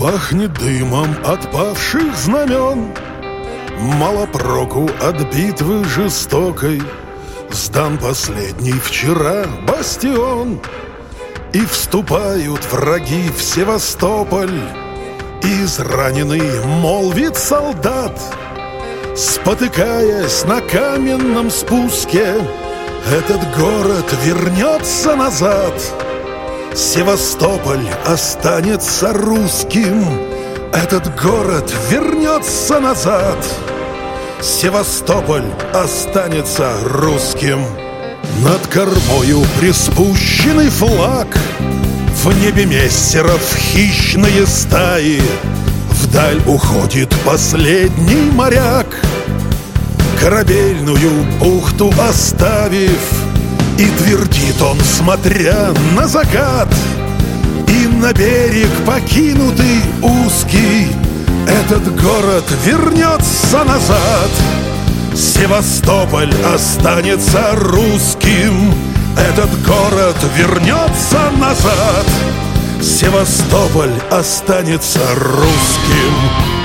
Пахнет дымом от павших знамен, мало проку от битвы жестокой. Сдан последний вчера бастион, и вступают враги в Севастополь. Израненный молвит солдат, спотыкаясь на каменном спуске: этот город вернется назад, Севастополь останется русским. Этот город вернется назад, Севастополь останется русским. Над кормою приспущенный флаг, в небе мессеров хищные стаи. Вдаль уходит последний моряк, корабельную бухту оставив. И твердит он, смотря на закат, и на берег покинутый узкий: этот город вернется назад, Севастополь останется русским. Этот город вернется назад, Севастополь останется русским.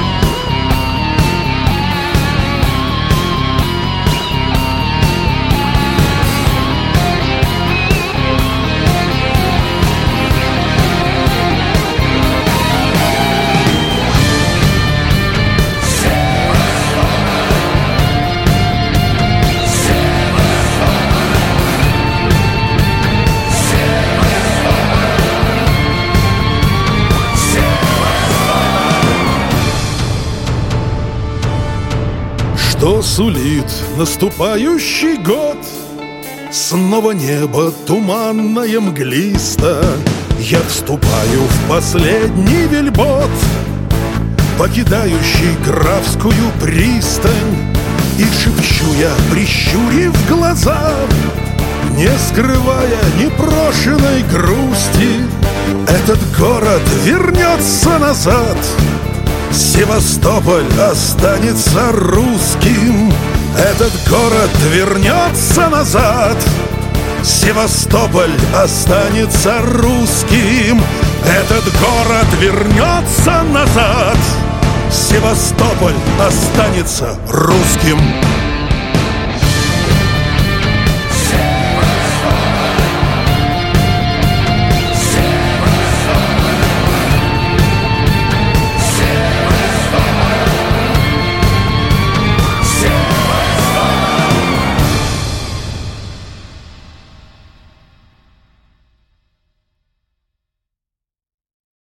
Что сулит наступающий год? Снова небо туманное, мглисто. Я вступаю в последний вельбот, покидающий Графскую пристань, и шепчу я, прищурив глаза, не скрывая непрошенной грусти: этот город вернется назад, Севастополь останется русским. Этот город вернется назад, Севастополь останется русским. Этот город вернется назад, Севастополь останется русским.